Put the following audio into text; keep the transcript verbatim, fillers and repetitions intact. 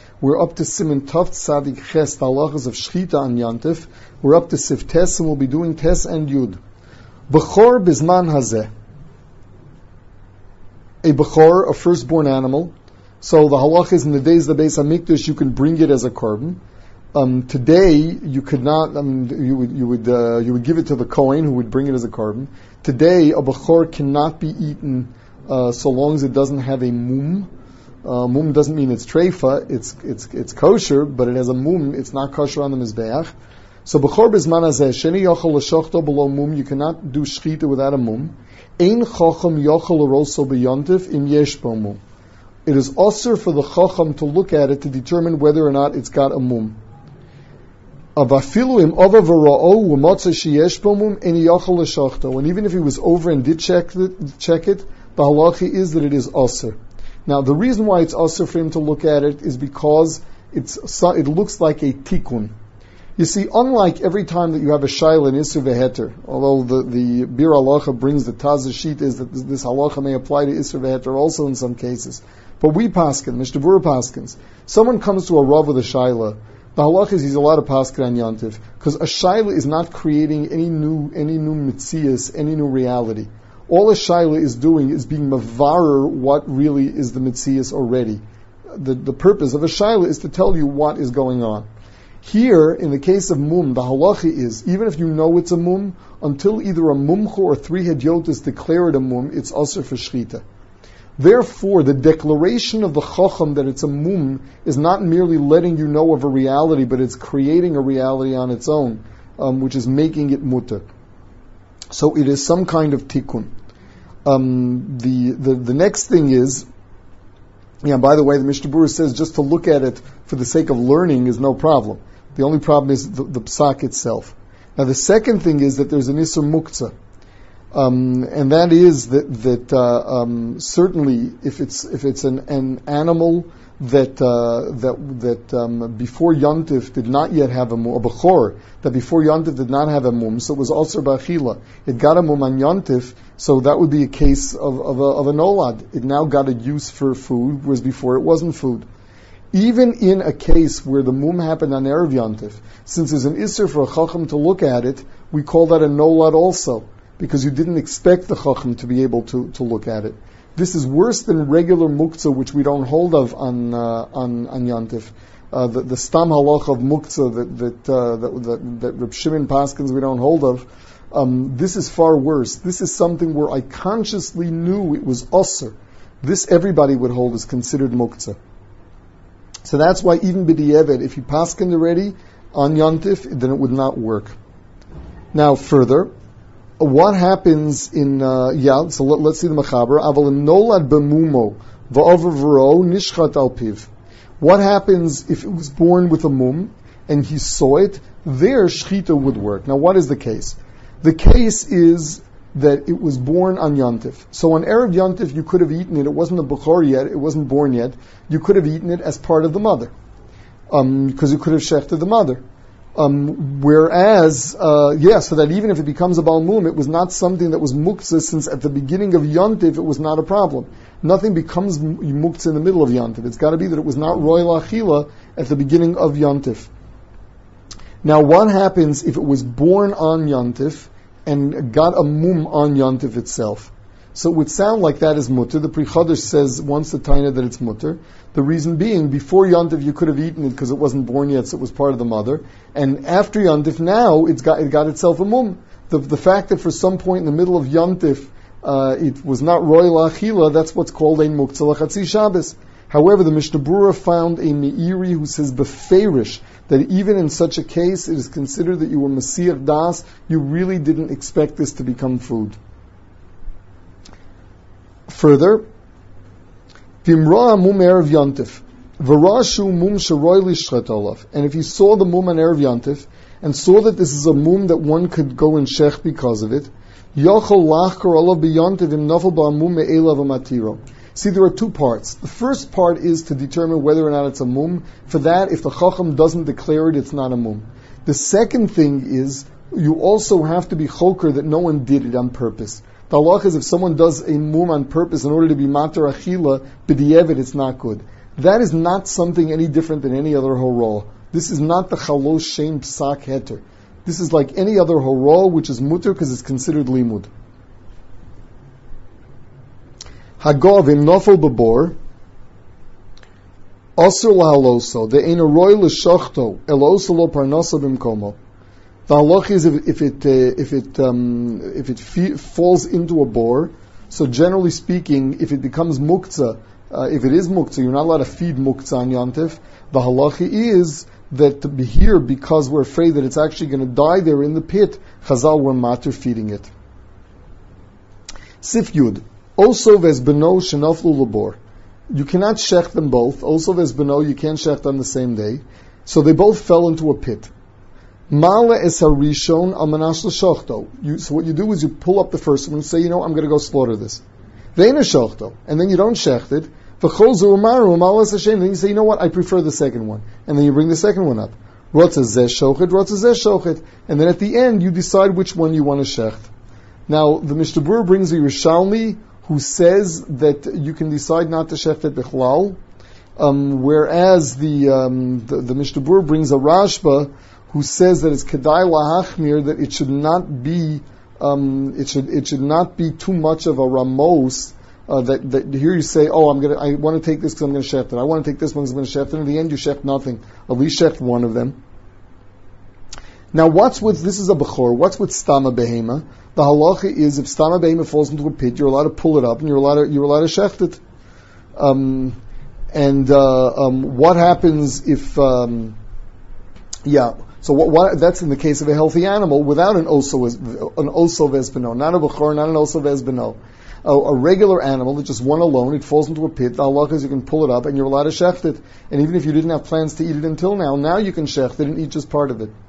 We're up to Siman Tov Tzadik Ches, the halachas of Shchita on Yantif. We're up to Sif Tes, and we'll be doing Tes and Yud. Bechor Bizman Hazeh. A Bechor, a firstborn animal. So the halach is in the days of the Beis HaMikdash, you can bring it as a korban. Um, today, you could not, I mean, you would, you would, uh, you would give it to the Kohen who would bring it as a korban. Today, a Bechor cannot be eaten, uh, so long as it doesn't have a mum. Uh, mum doesn't mean it's treifa, it's, it's, it's kosher, but it has a mum, it's not kosher on the Mizbeach. So Bechor Bizman Hazeh, Sheni Yochel L'Shochto below mum, you cannot do Shchita without a mum. Ein Chacham Yochel L'Roso B'Yontif Im Yesh Bo Mum. It is also for the Chacham to look at it to determine whether or not it's got a mum. And even if he was over and did check it, check it, the halacha is that it is aser. Now, the reason why it's aser for him to look at it is because it's it looks like a tikkun. You see, unlike every time that you have a shayla in Isser V'Heter, although the, the Bir Halacha brings the Tazah sheet is that this, this halacha may apply to Isser V'Heter also in some cases. But we paskin, Mishnah Berurah paskins. Someone comes to a rav with a shayla. The halach is he's allowed to paskin on Yantiv because a shayla is not creating any new any new mitzias, any new reality. All a shayla is doing is being mavarer what really is the mitzias already. The the purpose of a shayla is to tell you what is going on. Here, in the case of mum, the halacha is, even if you know it's a mum, until either a mumcha or three hedyotas declare it a mum, it's also for shchita. Therefore, the declaration of the chacham that it's a mum is not merely letting you know of a reality, but it's creating a reality on its own, um, which is making it mutter. So it is some kind of tikkun. Um, the, the the next thing is, yeah, by the way, the Mishnah Berurah says just to look at it for the sake of learning is no problem. The only problem is the, the psak itself. Now the second thing is that there's an isur muktzah. Um, and that is that that uh, um, certainly if it's if it's an, an animal that uh, that that um, before Yontif did not yet have a mum, a bechor that before Yontif did not have a mum, so it was also b'achila. It got a mum on Yontif, so that would be a case of of a, of a nolad. It now got a use for food, whereas before it wasn't food. Even in a case where the mum happened on erev Yontif, since there's an isser for a chacham to look at it, we call that a nolad also, because you didn't expect the chacham to be able to, to look at it. This is worse than regular muktzah, which we don't hold of on uh, on, on Yantif. Uh, the, the stam halach of muktzah that that, uh, that that that Reb Shimon paskins we don't hold of. Um, this is far worse. This is something where I consciously knew it was usser. This everybody would hold is considered muktzah. So that's why even b'di'evet, if you paskin already on Yantif, then it would not work. Now further, what happens in uh, yeah? So let, let's see the mechaber. Aval nolad b'mumo v'over v'ro nishchat alpiv. What happens if it was born with a mum and he saw it? There shchita would work. Now, what is the case? The case is that it was born on Yontif. So on erev Yontif, you could have eaten it. It wasn't a bechor yet. It wasn't born yet. You could have eaten it as part of the mother, um, because you could have shechted the mother. Um, whereas, uh, yeah, so that even if it becomes a balmum, it was not something that was muktzah, since at the beginning of Yontif it was not a problem. Nothing becomes muktzah in the middle of Yontif. It's got to be that it was not royal achila at the beginning of Yontif. Now, what happens if it was born on Yontif and got a mum on Yontif itself? So it would sound like that is mutter. The Pri Chadash says once the taina that it's mutter. The reason being, before Yontif you could have eaten it because it wasn't born yet, so it was part of the mother. And after Yontif, now it's got it got itself a mum. The the fact that for some point in the middle of Yontif uh, it was not royal achila, that's what's called a muktzah l'chatzi Shabbos. However, the Mishnah Berurah found a meiri who says beferish that even in such a case it is considered that you were Mesiach das, you really didn't expect this to become food. Further, Vimra mum erev Yontif, v'rashu mum sheroy lishchat olav. And if you saw the mum on erev Yontif and saw that this is a mum that one could go and shech because of it, yochol lachkar olav b'Yontif im nafel ba'mum me'elav amatiro. See, there are two parts. The first part is to determine whether or not it's a mum. For that, if the chacham doesn't declare it, it's not a mum. The second thing is, you also have to be choker that no one did it on purpose. The halach is if someone does a mum on purpose in order to be matar achila, b'di'evet, it's not good. that is not something any different than any other hora. This is not the chalosh shem psak heter. This is like any other hora, which is mutter because it's considered limud. Hagov im nofel bebor, osur lahaloso, the ein a roy l'shachto, eloso lo parnasa bimkomo. The halach is if, if it uh, if it um, if it fe- falls into a bore. So generally speaking, if it becomes muktzah, uh, if it is muktzah, you're not allowed to feed muktzah on Yontif. The halacha is that to be here, because we're afraid that it's actually going to die there in the pit, Chazal were matter feeding it. Sif Yud. Also ves beno shenaflu labor. You cannot shech them both. Also ves beno, you can't shech on the same day. So they both fell into a pit. Mala es harishon al manash l'shachto. So what you do is you pull up the first one and say, you know, I'm going to go slaughter this. Ve'ena shachto. And then you don't shecht it. V'chol umaru mala es Hashem. Then you say, you know what, I prefer the second one. And then you bring the second one up. Rotza zeh shochet, rotza zeh shochet. And then at the end, you decide which one you want to shecht. Now, the Mishnah Berurah brings a Yerushalmi who says that you can decide not to shecht it bichlal. Um, whereas the, um, the, the Mishnah Berurah brings a Rashba who says that it's kedai lahachmir, that it should not be, um, it should it should not be too much of a ramos. Uh, that, that here you say, oh, I'm gonna, I want to take this because I'm going to shecht it. I want to take this one because I'm going to shecht it. And in the end, you shecht nothing. At least shecht one of them. Now, what's with this is a bechor? What's with stama behema? The halacha is if stama behema falls into a pit, you're allowed to pull it up and you're allowed to, you're allowed to shecht it. Um, and uh, um, what happens if? Um, yeah. So what, what, that's in the case of a healthy animal without an oso an oso vesbeno, not a bechor, not an oso vesbeno. A, a regular animal that just one alone, it falls into a pit. The halakha is you can pull it up and you're allowed to shecht it. And even if you didn't have plans to eat it until now, now you can shecht it and eat just part of it.